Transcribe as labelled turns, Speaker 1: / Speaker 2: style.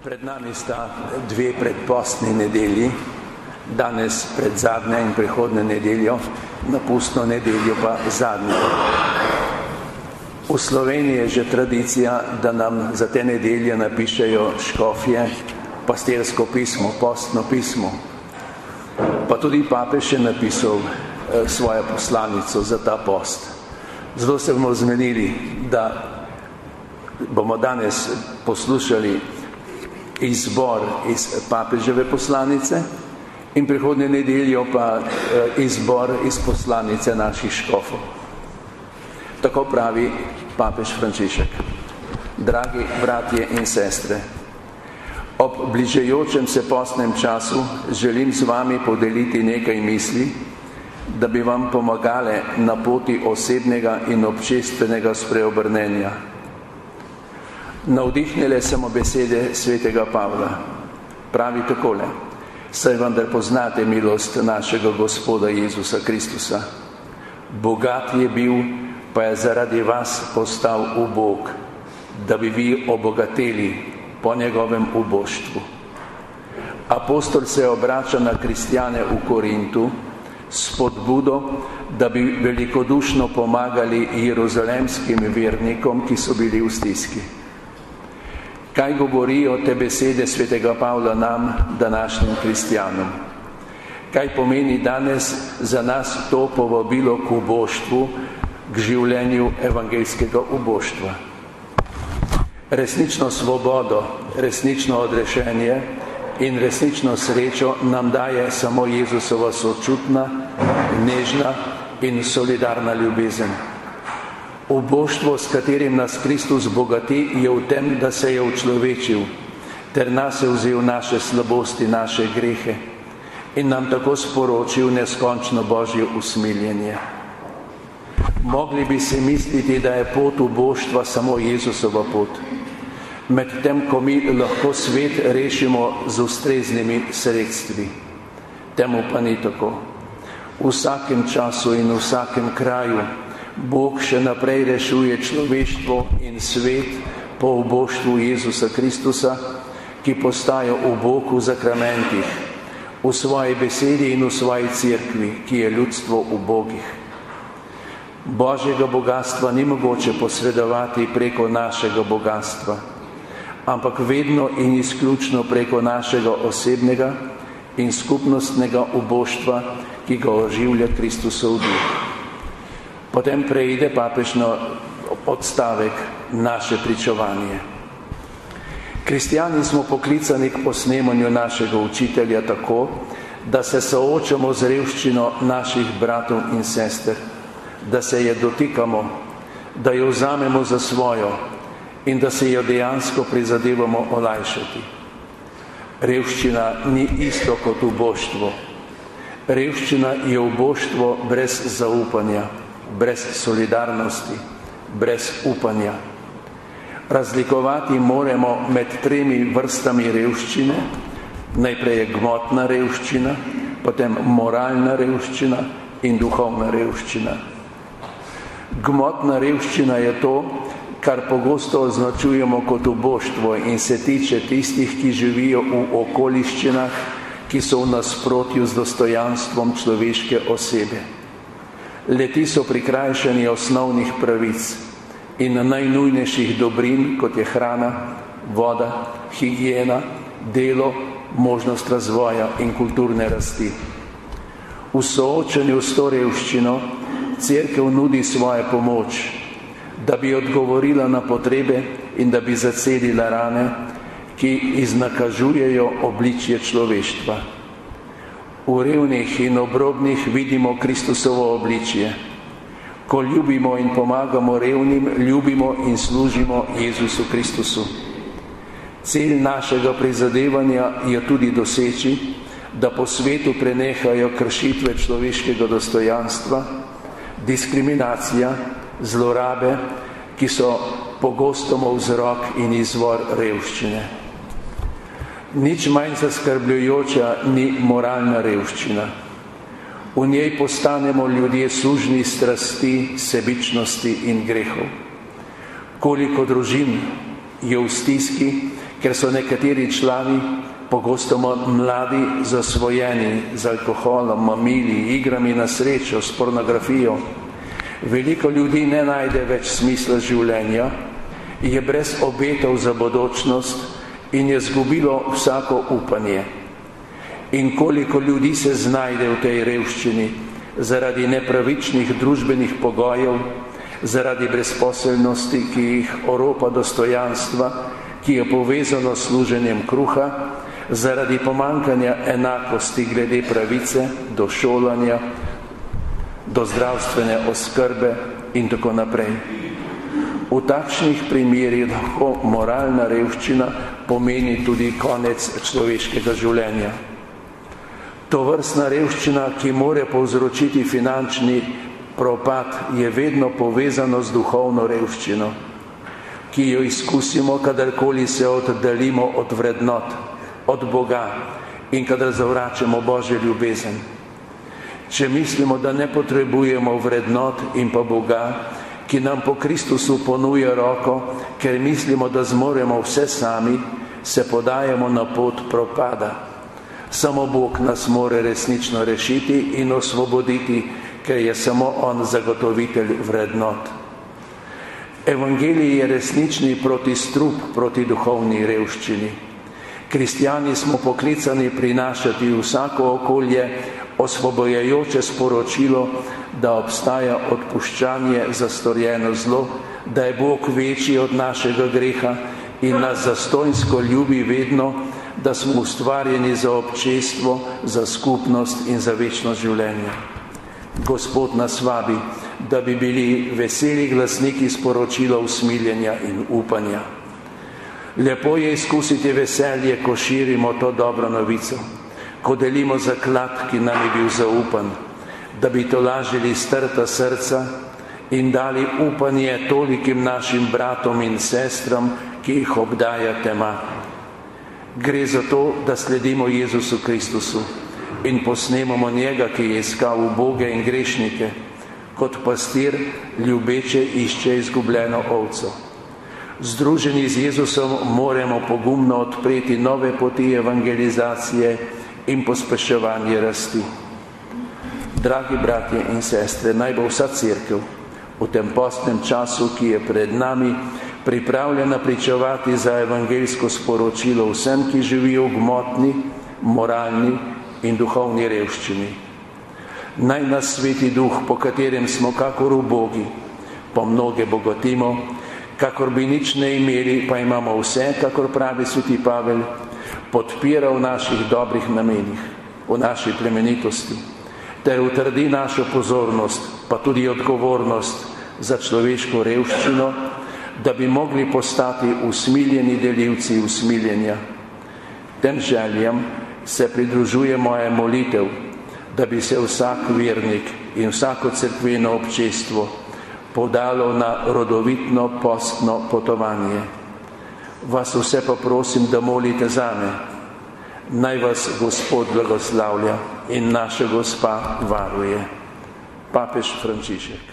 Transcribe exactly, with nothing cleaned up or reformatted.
Speaker 1: Pred nami sta dve predpostni nedelji, danes pred zadnja in prihodnjo nedeljo, na pustno nedeljo pa zadnjo. V Sloveniji je že tradicija, da nam za te nedelje napišejo škofje pastirsko pismo, postno pismo. Pa tudi papež je napisal eh, svojo poslanico za ta post. Zato se bomo zmenili, da bomo danes poslušali izbor iz papeževe poslanice in prihodnje nedeljo pa izbor iz poslanice naših škofov. Tako pravi papež Frančišek. Dragi bratje in sestre, ob bližajočem se postnem času želim z vami podeliti nekaj misli, da bi vam pomagale na poti osebnega in občestvenega spreobrnenja. Navdihnile samo besede svetega Pavla. Pravi takole: saj vendar poznate milost našega Gospoda Jezusa Kristusa. Bogat je bil, pa je zaradi vas postal ubog, da bi vi obogateli po njegovem uboštvu. Apostol se obrača na kristjane v Korintu s spodbudo, da bi velikodušno pomagali jeruzalemskim vernikom, ki so bili v stiski. Kaj govorijo te besede svetega Pavla nam, današnjim kristjanom? Kaj pomeni danes za nas to povabilo k uboštvu, k življenju evangeljskega uboštva? Resnično svobodo, resnično odrešenje in resnično srečo nam daje samo Jezusova sočutna, nežna in solidarna ljubezen. Uboštvo, s katerim nas Kristus bogati, je v tem, da se je učlovečil, ter nas je vzel naše slabosti, naše grehe in nam tako sporočil neskončno Božje usmiljenje. Mogli bi si misliti, da je pot uboštva samo Jezusova pot, medtem ko mi lahko svet rešimo z ustreznimi sredstvi. Temu pa ni tako. V vsakem času in v vsakem kraju Bog še naprej rešuje človeštvo in svet po uboštvu Jezusa Kristusa, ki postaja ubog v zakramentih, v svoji besedi in v svoji cerkvi, ki je ljudstvo ubogih. Božjega bogatstva ni mogoče posredovati preko našega bogatstva, ampak vedno in izključno preko našega osebnega in skupnostnega uboštva, ki ga oživlja Kristusov duh. Potem preide papež na odstavek naše pričevanje. Kristjani smo poklicani k posnemanju našega učitelja tako, da se soočamo z revščino naših bratov in sester, da se je dotikamo, da jo vzamemo za svojo in da se jo dejansko prizadevamo olajšati. Revščina ni isto kot uboštvo. Revščina je uboštvo brez zaupanja, brez solidarnosti, brez upanja. Razlikovati moramo med tremi vrstami revščine. Najprej je gmotna revščina, potem moralna revščina in duhovna revščina. Gmotna revščina je to, kar pogosto označujemo kot uboštvo in se tiče tistih, ki živijo v okoliščinah, ki so v nasprotju z dostojanstvom človeške osebe. Leti so prikrajšani osnovnih pravic in najnujnejših dobrin, kot je hrana, voda, higiena, delo, možnost razvoja in kulturne rasti. V soočanju s to revščino cerkev nudi svojo pomoč, da bi odgovorila na potrebe in da bi zacelila rane, ki iznakažujejo obličje človeštva. V revnih in obrobnih vidimo Kristusovo obličje. Ko ljubimo in pomagamo revnim, ljubimo in služimo Jezusu Kristusu. Cilj našega prizadevanja je tudi doseči, da po svetu prenehajo kršitve človeškega dostojanstva, diskriminacija, zlorabe, ki so pogosto vzrok in izvor revščine. Nič manj zaskrbljujoča ni moralna revščina. V njej postanemo ljudje sužnji strasti, sebičnosti in grehov. Koliko družin je v stiski, ker so nekateri člani pogosto mladi zasvojeni z alkoholom, mamili, igrami na srečo, s pornografijo. Veliko ljudi ne najde več smisla življenja, je brez obetov za bodočnost in je zgubilo vsako upanje. In koliko ljudi se znajde v tej revščini zaradi nepravičnih družbenih pogojev, zaradi brezposelnosti, ki jih oropa dostojanstva, ki je povezano s služenjem kruha, zaradi pomankanja enakosti glede pravice do šolanja, do zdravstvene oskrbe in tako naprej. V takšnih primerih lahko moralna revščina pomeni tudi konec človeškega življenja. Tovrstna revščina, ki more povzročiti finančni propad, je vedno povezano z duhovno revščino, ki jo izkusimo, kadarkoli se oddaljimo od vrednot, od Boga in kadar zavračamo Božjo ljubezen. Če mislimo, da ne potrebujemo vrednot in pa Boga, ki nam po Kristusu ponuja roko, ker mislimo, da zmoremo vse sami, se podajamo na pot propada. Samo Bog nas more resnično rešiti in osvoboditi, ker je samo On zagotovitelj vrednot. Evangelij je resnični protistrup proti duhovni revščini. Kristjani smo poklicani prinašati v vsako okolje osvobojajoče sporočilo, da obstaja odpuščanje za storjeno zlo, da je Bog večji od našega greha in nas zastonjsko ljubi vedno, da smo ustvarjeni za občestvo, za skupnost in za večno življenje. Gospod nas vabi, da bi bili veseli glasniki sporočila usmiljenja in upanja. Lepo je izkusiti veselje, ko širimo to dobro novico, ko delimo zaklad, ki nam je bil zaupan, da bi tolažili strta srca in dali upanje tolikim našim bratom in sestram, ki jih obdaja tema. Gre za to, da sledimo Jezusu Kristusu in posnemamo njega, ki je iskal uboge in grešnike, kot pastir ljubeče išče izgubljeno ovco. Združeni z Jezusom moramo pogumno odpreti nove poti evangelizacije in pospeševanje rasti. Dragi bratje in sestre, naj bo vsa cerkev v tem postnem času, ki je pred nami, pripravljena pričevati za evangeljsko sporočilo vsem, ki živijo v gmotni, moralni in duhovni revščini. Naj nas sveti duh, po katerem smo kakor ubogi, po mnoge bogatimo, kakor bi nič ne imeli, pa imamo vse, kakor pravi sveti Pavel, podpira v naših dobrih namenih, v naši plemenitosti, ter utrdi našo pozornost, pa tudi odgovornost za človeško revščino, da bi mogli postati usmiljeni delivci usmiljenja. Tem željam se pridružuje moja molitev, da bi se vsak vernik in vsako cerkveno občestvo podalo na rodovitno postno potovanje. Vas vse pa prosim, da molite zame. Naj vas Gospod blagoslavlja in naša Gospa varuje. Papež Frančišek.